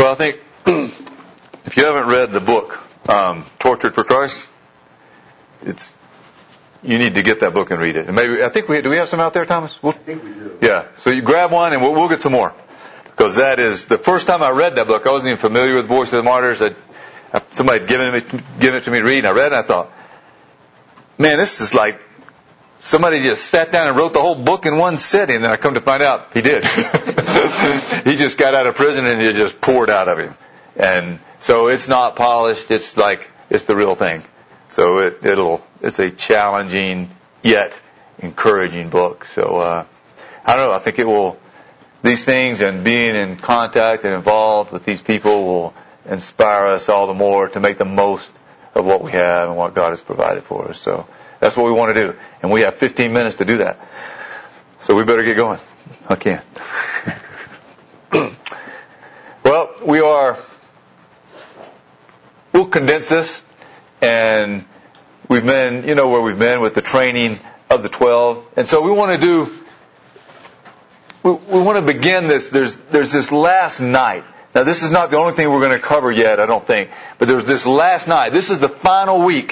Well, I think if you haven't read the book, Tortured for Christ, you need to get that book and read it. And maybe, do we have some out there, Thomas? I think we do. Yeah. So you grab one and we'll get some more. Because that is, the first time I read that book, I wasn't even familiar with Voice of the Martyrs. Somebody had given it to me to read, and I read it and I thought, man, this is like somebody just sat down and wrote the whole book in one sitting, and then I come to find out he did. He just got out of prison and it just poured out of him. And so it's not polished, it's the real thing. So it's a challenging yet encouraging book. So, I don't know, I think these things and being in contact and involved with these people will inspire us all the more to make the most of what we have and what God has provided for us. So that's what we want to do. And we have 15 minutes to do that. So we better get going. I can't. Well, we'll condense this, and we've been, where we've been with the training of the 12. And so we want to begin this. There's this last night. Now, this is not the only thing we're going to cover yet, I don't think. But there's this last night. This is the final week,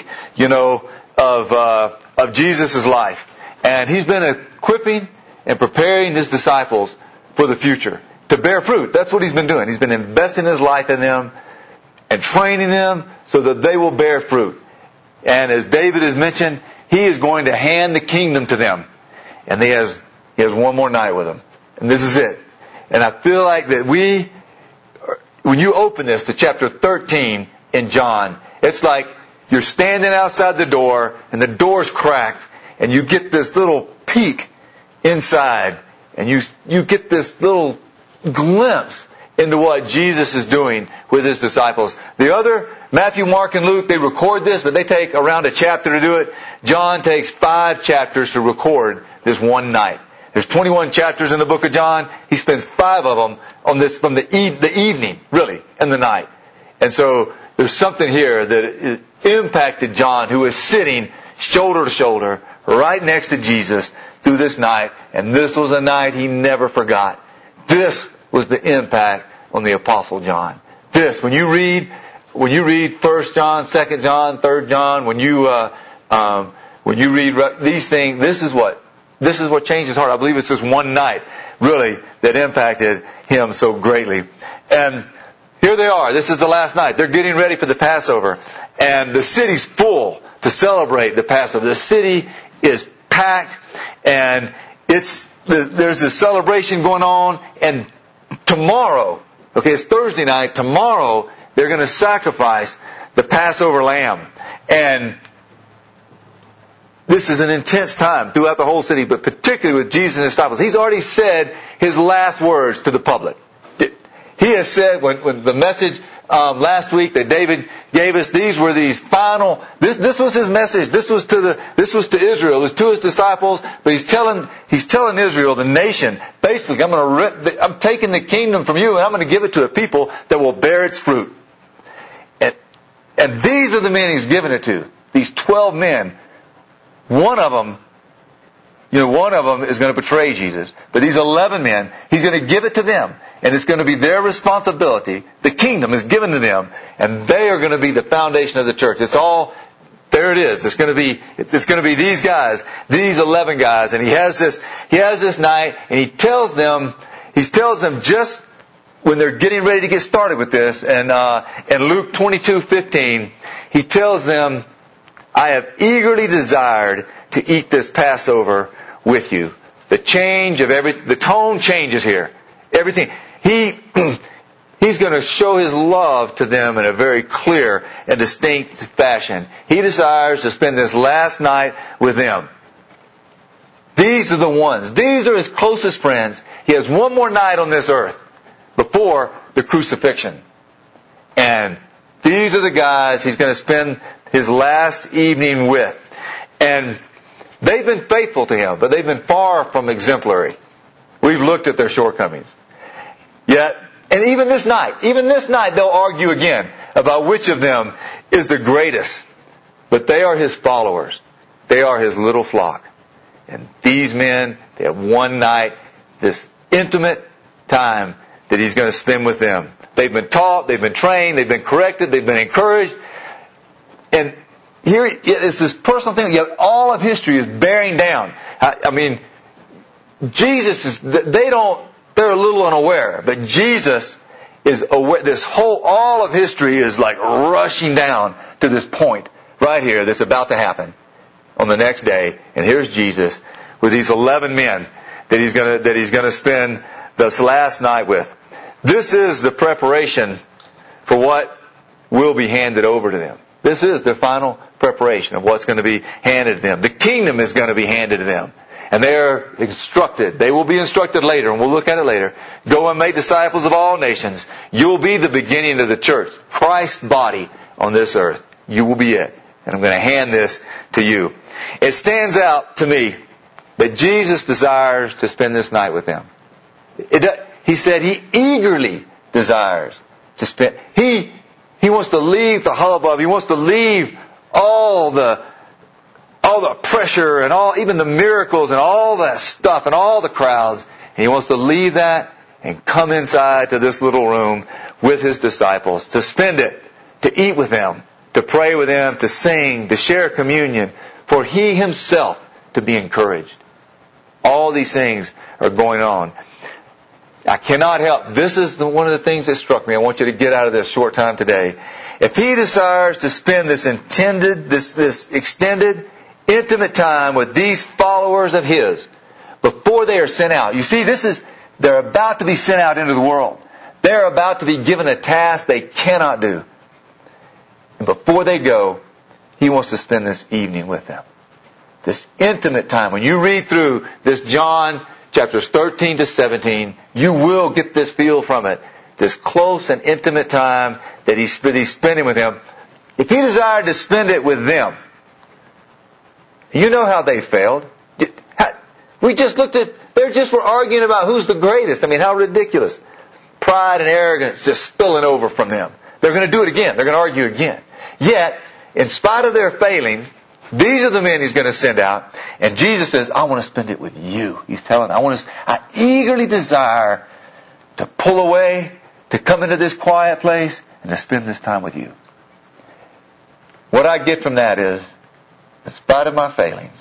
of Jesus' life. And He's been equipping and preparing His disciples for the future, to bear fruit. That's what He's been doing. He's been investing His life in them and training them so that they will bear fruit. And as David has mentioned, He is going to hand the kingdom to them. And He has one more night with them. And this is it. And I feel like that when you open this to chapter 13 in John, it's like you're standing outside the door and the door's cracked and you get this little peek inside and you get this little glimpse into what Jesus is doing with His disciples. The other, Matthew, Mark, and Luke, they record this, but they take around a chapter to do it. John takes 5 chapters to record this one night. There's 21 chapters in the book of John. He spends 5 of them on this from the evening, really, and the night. And so there's something here that impacted John, who was sitting shoulder to shoulder right next to Jesus through this night. And this was a night he never forgot. This was the impact on the Apostle John. This, when you read 1 John, 2 John, 3 John, when you read these things, this is what changed his heart. I believe it's this one night, really, that impacted him so greatly. And here they are. This is the last night. They're getting ready for the Passover. And the city's full to celebrate the Passover. The city is packed, and there's this celebration going on. And tomorrow, it's Thursday night, tomorrow they're going to sacrifice the Passover lamb. And this is an intense time throughout the whole city, but particularly with Jesus and His disciples. He's already said His last words to the public. He has said, when the message last week that David gave us, these were these final. This was His message. This was to Israel. It was to His disciples. But He's telling Israel, the nation, basically, I'm taking the kingdom from you, and I'm going to give it to a people that will bear its fruit. And these are the men He's given it to. These 12 men. One of them is going to betray Jesus. But these 11 men, He's going to give it to them. And it's going to be their responsibility. The kingdom is given to them. And they are going to be the foundation of the church. There it is. It's going to be these guys, these 11 guys. And He has this night, and He tells them just when they're getting ready to get started with this. And in Luke 22:15, He tells them, I have eagerly desired to eat this Passover with you. The tone changes here. Everything. He's going to show His love to them in a very clear and distinct fashion. He desires to spend this last night with them. These are the ones. These are His closest friends. He has one more night on this earth before the crucifixion. And these are the guys He's going to spend His last evening with. And they've been faithful to Him, but they've been far from exemplary. We've looked at their shortcomings. Yet, and even this night, they'll argue again about which of them is the greatest. But they are His followers. They are His little flock. And these men, they have one night, this intimate time that He's going to spend with them. They've been taught, they've been trained, they've been corrected, they've been encouraged. And here it's this personal thing. Yet all of history is bearing down. I mean, Jesus is, they're a little unaware, but Jesus is aware. All of history is like rushing down to this point right here that's about to happen on the next day. And here's Jesus with these 11 men that He's going to spend this last night with. This is the preparation for what will be handed over to them. This is the final preparation of what's going to be handed to them. The kingdom is going to be handed to them. And they are instructed. They will be instructed later, and we'll look at it later. Go and make disciples of all nations. You'll be the beginning of the church. Christ's body on this earth. You will be it. And I'm going to hand this to you. It stands out to me that Jesus desires to spend this night with them. He said He eagerly desires to spend. He wants to leave the hubbub. He wants to leave all the pressure and even the miracles and all that stuff and all the crowds. And He wants to leave that and come inside to this little room with His disciples, to spend it, to eat with them, to pray with them, to sing, to share communion, for He Himself to be encouraged. All these things are going on. I cannot help. This is one of the things that struck me. I want you to get out of this short time today. If He desires to spend this extended, intimate time with these followers of His before they are sent out. You see, they're about to be sent out into the world. They're about to be given a task they cannot do. And before they go, He wants to spend this evening with them. This intimate time. When you read through this John chapters 13 to 17, you will get this feel from it. This close and intimate time that He's spending with them. If He desired to spend it with them, you know how they failed. We just looked at, they just were arguing about who's the greatest. I mean, how ridiculous. Pride and arrogance just spilling over from them. They're going to do it again. They're going to argue again. Yet, in spite of their failings, these are the men He's going to send out. And Jesus says, I want to spend it with you. He's telling, I eagerly desire to pull away, to come into this quiet place, and to spend this time with you. What I get from that is, in spite of my failings,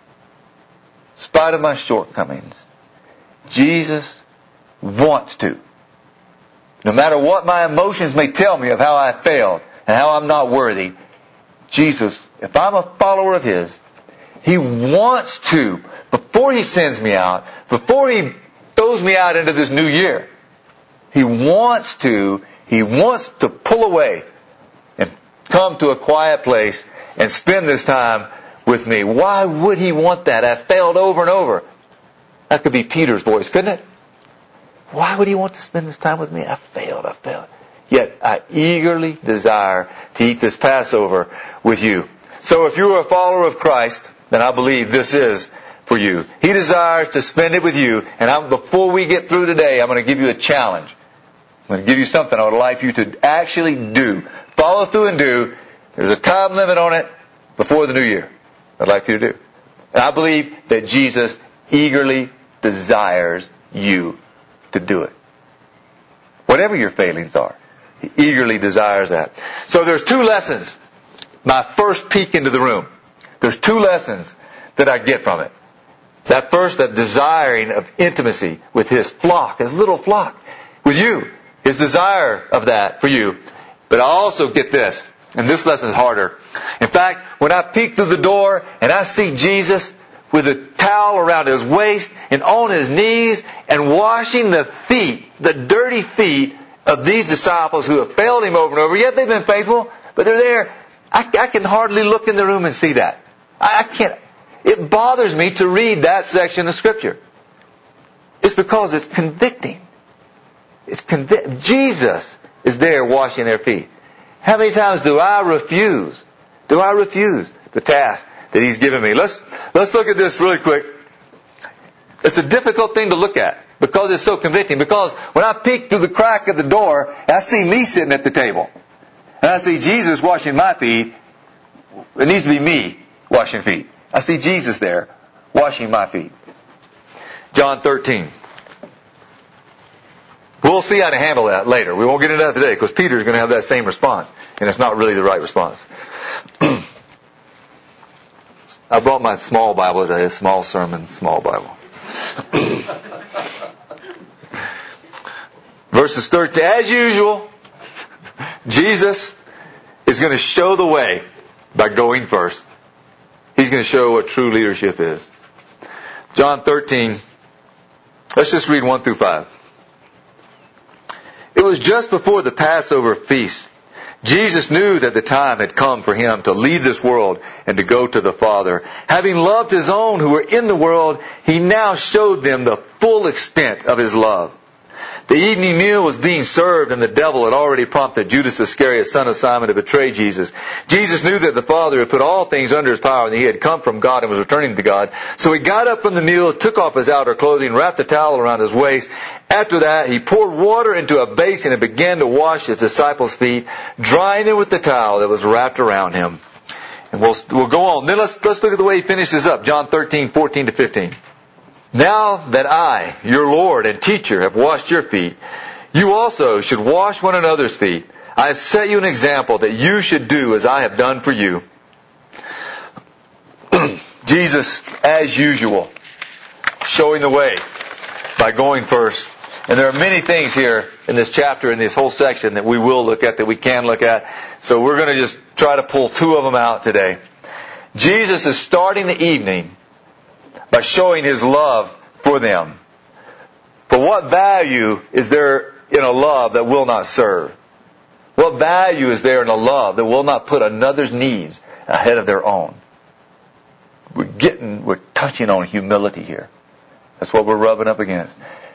in spite of my shortcomings, Jesus wants to. No matter what my emotions may tell me of how I failed and how I'm not worthy, Jesus, if I'm a follower of His, He wants to, before He sends me out, before He throws me out into this new year, He wants to pull away and come to a quiet place and spend this time with me. Why would He want that? I failed over and over. That could be Peter's voice, couldn't it? Why would He want to spend this time with me? I failed. Yet I eagerly desire to eat this Passover with you. So if you're a follower of Christ, then I believe this is for you. He desires to spend it with you. And before we get through today, I'm going to give you a challenge. I'm going to give you something I would like you to actually do. Follow through and do. There's a time limit on it before the new year. I'd like you to do. And I believe that Jesus eagerly desires you to do it. Whatever your failings are, He eagerly desires that. So there's two lessons. My first peek into the room. There's two lessons that I get from it. That first, that desiring of intimacy with His flock, His little flock, with you. His desire of that for you. But I also get this, and this lesson is harder. In fact, when I peek through the door and I see Jesus with a towel around His waist and on His knees and washing the feet, the dirty feet of these disciples who have failed Him over and over, yet they've been faithful, but they're there. I can hardly look in the room and see that. I can't. It bothers me to read that section of Scripture. It's because it's convicting. Jesus is there washing their feet. How many times do I refuse the task that He's given me? Let's look at this really quick. It's a difficult thing to look at because it's so convicting. Because when I peek through the crack of the door, I see me sitting at the table. And I see Jesus washing my feet. It needs to be me washing feet. I see Jesus there washing my feet. John 13. We'll see how to handle that later. We won't get into that today because Peter's going to have that same response. And it's not really the right response. I brought my small Bible today, small sermon, small Bible. Verses 13, as usual, Jesus is going to show the way by going first. He's going to show what true leadership is. John 13, let's just read 1 through 5. It was just before the Passover feast. Jesus knew that the time had come for Him to leave this world and to go to the Father. Having loved His own who were in the world, He now showed them the full extent of His love. The evening meal was being served, and the devil had already prompted Judas Iscariot, son of Simon, to betray Jesus. Jesus knew that the Father had put all things under His power, and that He had come from God and was returning to God. So He got up from the meal, took off His outer clothing, wrapped a towel around His waist. After that, He poured water into a basin and began to wash His disciples' feet, drying them with the towel that was wrapped around Him. And we'll go on. Then let's look at the way He finishes up. John 13:14-15. Now that I, your Lord and teacher, have washed your feet, you also should wash one another's feet. I have set you an example that you should do as I have done for you. Jesus, as usual, showing the way by going first. And there are many things here in this chapter, in this whole section, that we will look at, that we can look at. So we're going to just try to pull two of them out today. Jesus is starting the evening by showing His love for them. For what value is there in a love that will not serve? What value is there in a love that will not put another's needs ahead of their own? We're touching on humility here. That's what we're rubbing up against.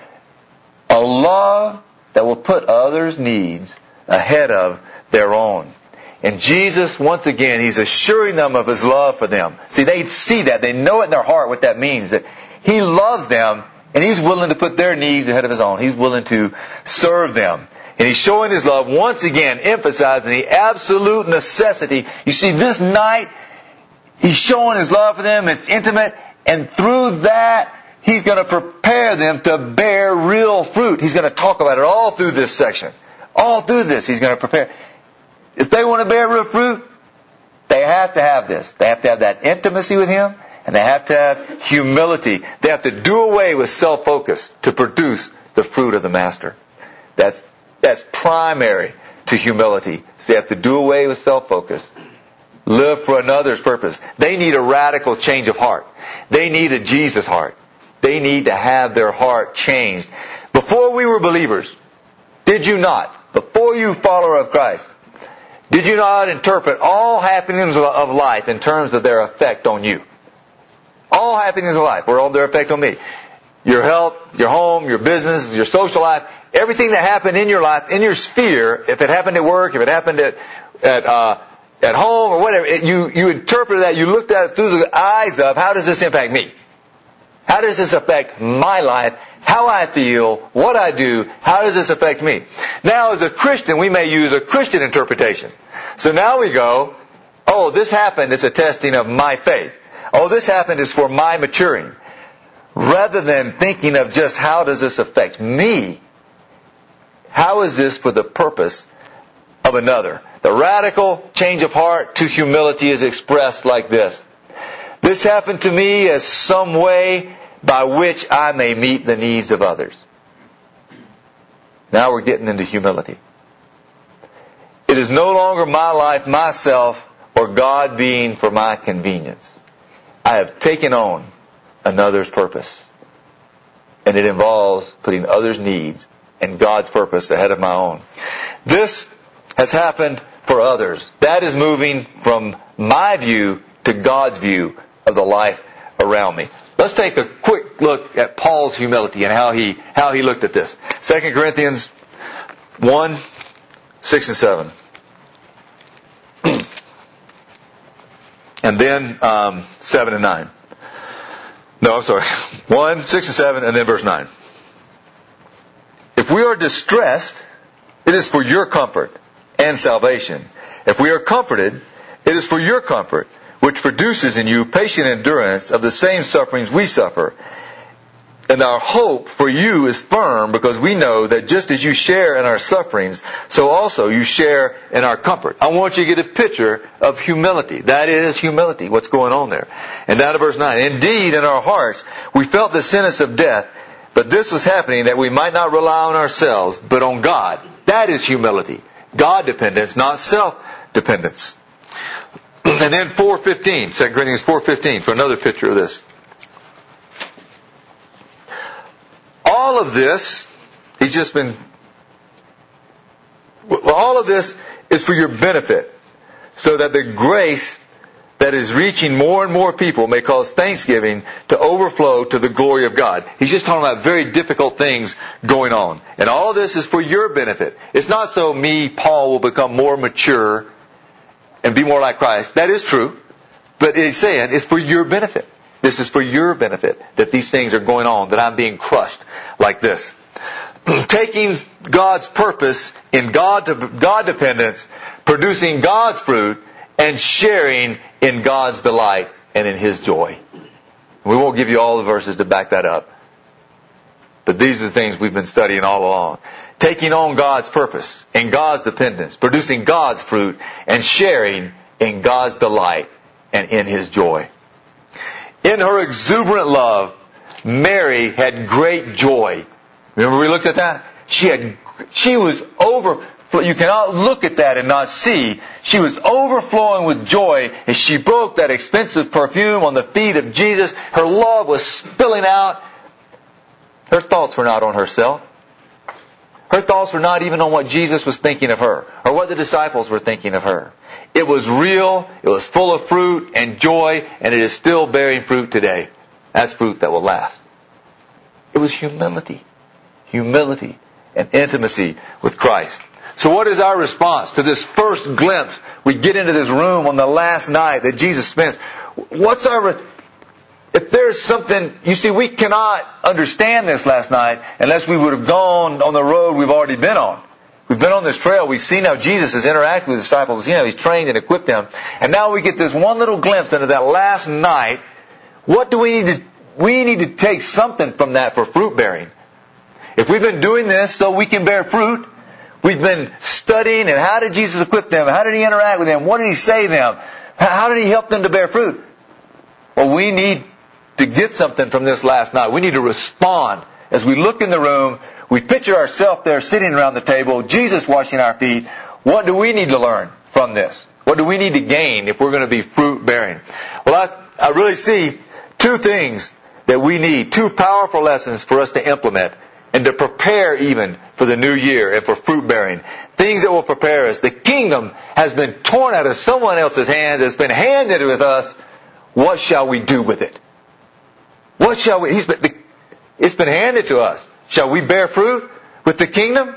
A love that will put others' needs ahead of their own. And Jesus, once again, He's assuring them of His love for them. See, they see that. They know it in their heart what that means. That He loves them, and He's willing to put their needs ahead of His own. He's willing to serve them. And He's showing His love, once again, emphasizing the absolute necessity. You see, this night, He's showing His love for them. It's intimate. And through that, He's going to prepare them to bear real fruit. He's going to talk about it all through this section. All through this, He's going to prepare. If they want to bear real fruit, they have to have this. They have to have that intimacy with Him, and they have to have humility. They have to do away with self-focus to produce the fruit of the Master. That's primary to humility. So they have to do away with self-focus. Live for another's purpose. They need a radical change of heart. They need a Jesus heart. They need to have their heart changed. Before we were believers, did you not? Before you follower of Christ, did you not interpret all happenings of life in terms of their effect on you? All happenings of life were all their effect on me. Your health, your home, your business, your social life, everything that happened in your life, in your sphere, if it happened at work, if it happened at home or whatever, you interpreted that, you looked at it through the eyes of, how does this impact me? How does this affect my life? How I feel, what I do, how does this affect me? Now as a Christian, we may use a Christian interpretation. So now we go, oh, this happened, it's a testing of my faith. Oh, this happened is for my maturing. Rather than thinking of just how does this affect me, how is this for the purpose of another? The radical change of heart to humility is expressed like this. This happened to me as some way by which I may meet the needs of others. Now we're getting into humility. It is no longer my life, myself, or God being for my convenience. I have taken on another's purpose. And it involves putting others' needs and God's purpose ahead of my own. This has happened for others. That is moving from my view to God's view of the life around me. Let's take a quick look at Paul's humility and how he looked at this. 2 Corinthians 1, 6 and 7. And then 7 and 9. No, I'm sorry. 1, 6 and 7, and then verse 9. If we are distressed, it is for your comfort and salvation. If we are comforted, it is for your comfort, which produces in you patient endurance of the same sufferings we suffer, And our hope for you is firm because we know that just as you share in our sufferings, so also you share in our comfort. I want you to get a picture of humility. That is humility, what's going on there. And down to verse 9. Indeed, in our hearts, we felt the sentence of death, but this was happening that we might not rely on ourselves, but on God. That is humility. God dependence, not self-dependence. And then 4:15, 2 Corinthians 4:15, for another picture of this. All of this, all of this is for your benefit, so that the grace that is reaching more and more people may cause thanksgiving to overflow to the glory of God. He's just talking about very difficult things going on. And all of this is for your benefit. It's not so me, Paul, will become more mature and be more like Christ. That is true. But he's saying it's for your benefit. This is for your benefit that these things are going on, that I'm being crushed like this. Taking God's purpose in God dependence, producing God's fruit, and sharing in God's delight and in His joy. We won't give you all the verses to back that up. But these are the things we've been studying all along. Taking on God's purpose in God's dependence, producing God's fruit, and sharing in God's delight and in His joy. In her exuberant love, Mary had great joy. Remember we looked at that? She was over. You cannot look at that and not see. She was overflowing with joy as she broke that expensive perfume on the feet of Jesus. Her love was spilling out. Her thoughts were not on herself. Her thoughts were not even on what Jesus was thinking of her or what the disciples were thinking of her. It was real, it was full of fruit and joy, and it is still bearing fruit today. That's fruit that will last. It was humility. Humility and intimacy with Christ. So what is our response to this first glimpse? We get into this room on the last night that Jesus spends. What's our... If there's something... You see, we cannot understand this last night unless we would have gone on the road we've already been on. We've been on this trail. We've seen how Jesus has interacted with the disciples. He's trained and equipped them. And now we get this one little glimpse into that last night. What do we need to... We need to take something from that for fruit bearing. If we've been doing this so we can bear fruit, we've been studying, and how did Jesus equip them? How did He interact with them? What did He say to them? How did He help them to bear fruit? Well, we need to get something from this last night. We need to respond. As we look in the room, we picture ourselves there sitting around the table, Jesus washing our feet. What do we need to learn from this? What do we need to gain if we're going to be fruit bearing? Well, I really see two things that we need, two powerful lessons for us to implement and to prepare even for the new year and for fruit bearing. Things that will prepare us. The kingdom has been torn out of someone else's hands. It's been handed with us. What shall we do with it? What shall we... It's been handed to us. Shall we bear fruit with the kingdom?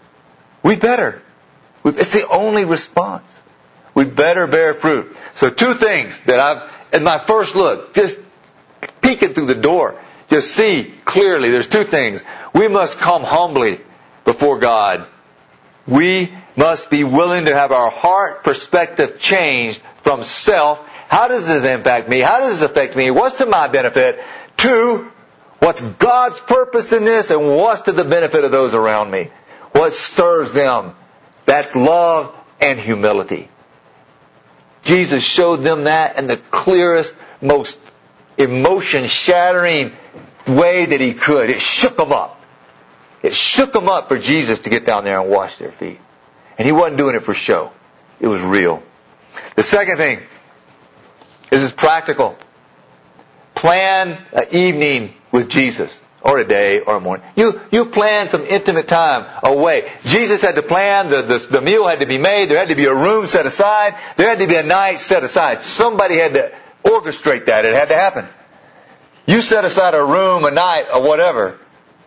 We better. It's the only response. We better bear fruit. So two things that in my first look, just peeking through the door, just see clearly. There's two things. We must come humbly before God. We must be willing to have our heart perspective changed from self. How does this impact me? How does this affect me? What's to my benefit? Two, what's God's purpose in this, and what's to the benefit of those around me? What serves them? That's love and humility. Jesus showed them that in the clearest, most emotion-shattering way that He could. It shook them up. It shook them up for Jesus to get down there and wash their feet. And He wasn't doing it for show. It was real. The second thing, this is practical. Plan an evening with Jesus, or a day, or a morning. You plan some intimate time away. Jesus had to plan, the meal had to be made, there had to be a room set aside, there had to be a night set aside. Somebody had to orchestrate that. It had to happen. You set aside a room, a night, or whatever.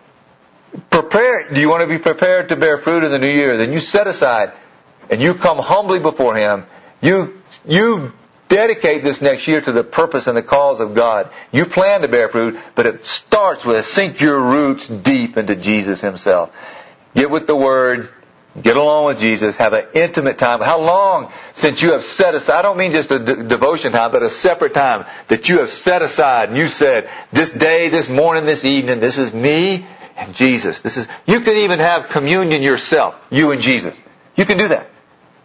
Prepare. Do you want to be prepared to bear fruit in the new year? Then you set aside and you come humbly before Him. You dedicate this next year to the purpose and the cause of God. You plan to bear fruit, but it starts with sink your roots deep into Jesus Himself. Get with the Word. Get along with Jesus. Have an intimate time. How long since you have set aside, I don't mean just a devotion time, but a separate time that you have set aside and you said, this day, this morning, this evening, this is me and Jesus. You can even have communion yourself, you and Jesus. You can do that.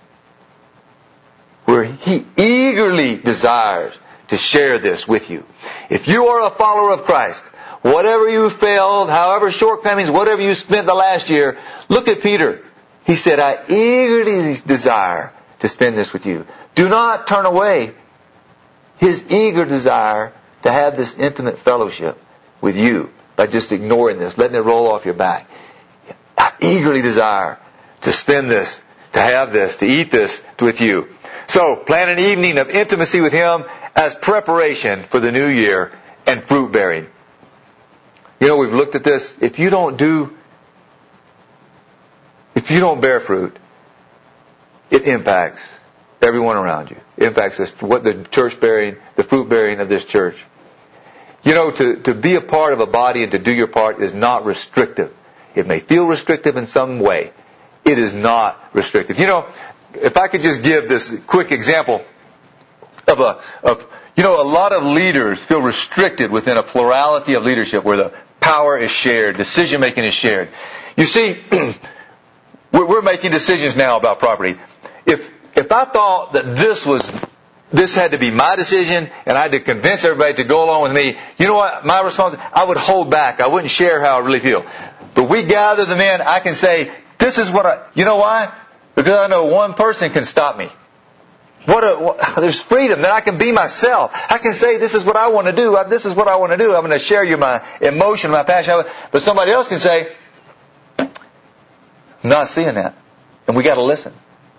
Where He eagerly desires to share this with you. If you are a follower of Christ, whatever you failed, however shortcomings, whatever you spent the last year, look at Peter. He said, I eagerly desire to spend this with you. Do not turn away His eager desire to have this intimate fellowship with you by just ignoring this, letting it roll off your back. I eagerly desire to spend this, to have this, to eat this with you. So, plan an evening of intimacy with Him as preparation for the new year and fruit bearing. You know, we've looked at this. If you don't bear fruit, it impacts everyone around you. It impacts what the church bearing, the fruit bearing of this church. You know, to be a part of a body and to do your part is not restrictive. It may feel restrictive in some way. It is not restrictive. You know, if I could just give this quick example of a lot of leaders feel restricted within a plurality of leadership where the power is shared, decision making is shared. You see, we're making decisions now about property. If I thought that this had to be my decision and I had to convince everybody to go along with me, you know what? My response, I would hold back. I wouldn't share how I really feel. But we gather them in. I can say, this is what you know why? Because I know one person can stop me. There's freedom that I can be myself. I can say, this is what I want to do. This is what I want to do. I'm going to share you my emotion, my passion. But somebody else can say, I'm not seeing that. And we got to listen.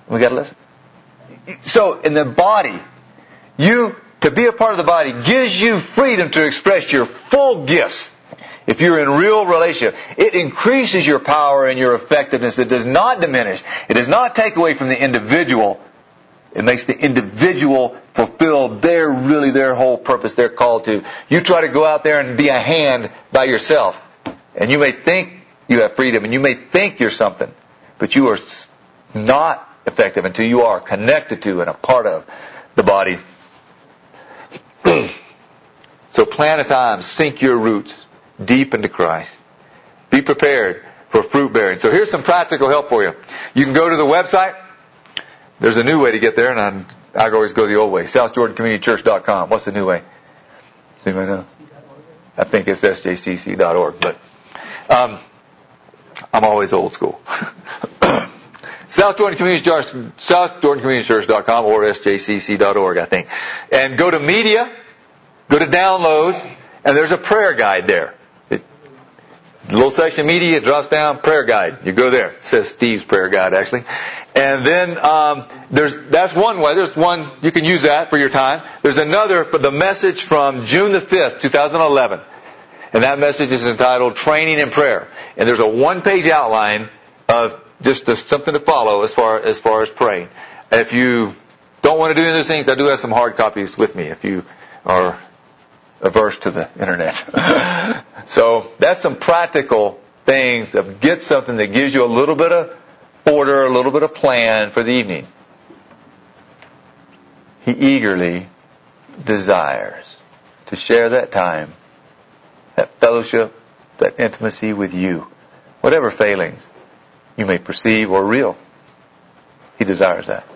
So in the body, to be a part of the body gives you freedom to express your full gifts. If you're in real relationship, it increases your power and your effectiveness. It does not diminish. It does not take away from the individual. It makes the individual fulfill their whole purpose they're called to. You try to go out there and be a hand by yourself. And you may think you have freedom and you may think you're something. But you are not effective until you are connected to and a part of the body. So plan a time, sink your roots deep into Christ. Be prepared for fruit bearing. So here's some practical help for you. You can go to the website. There's a new way to get there, and I always go the old way. SouthJordanCommunityChurch.com. What's the new way? Does anybody know? I think it's sjcc.org, but I'm always old school. SouthJordanCommunityChurch.com or sjcc.org, I think. And go to media, go to downloads, and there's a prayer guide there. The little section media, it drops down, prayer guide. You go there. It says Steve's prayer guide, actually. And then that's one way. There's one, you can use that for your time. There's another for the message from June the 5th, 2011. And that message is entitled Training in Prayer. And there's a one-page outline of just something to follow as far as praying. If you don't want to do any of those things, I do have some hard copies with me if you are averse to the internet. So that's some practical things of get something that gives you a little bit of order, a little bit of plan for the evening. He eagerly desires to share that time, that fellowship, that intimacy with you. Whatever failings you may perceive or real, He desires that.